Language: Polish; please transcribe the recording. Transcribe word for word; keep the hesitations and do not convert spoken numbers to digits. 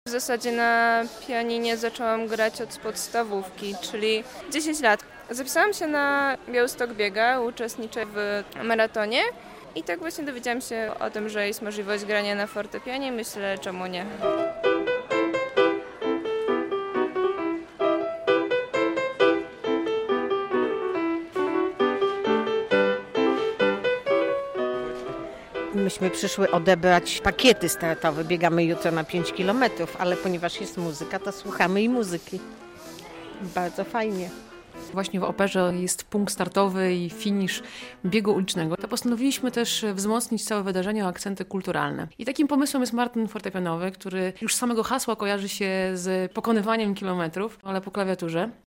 W zasadzie na pianinie zaczęłam grać od podstawówki, czyli dziesięć lat. Zapisałam się na Białystok Biega, uczestniczę w maratonie i tak właśnie dowiedziałam się o tym, że jest możliwość grania na fortepianie. Myślę, czemu nie. Myśmy przyszły odebrać pakiety startowe. Biegamy jutro na pięć kilometrów, ale ponieważ jest muzyka, to słuchamy i muzyki. Bardzo fajnie. Właśnie w operze jest punkt startowy i finisz biegu ulicznego. To postanowiliśmy też wzmocnić całe wydarzenie o akcenty kulturalne. I takim pomysłem jest maraton fortepianowy, który już z samego hasła kojarzy się z pokonywaniem kilometrów, ale po klawiaturze.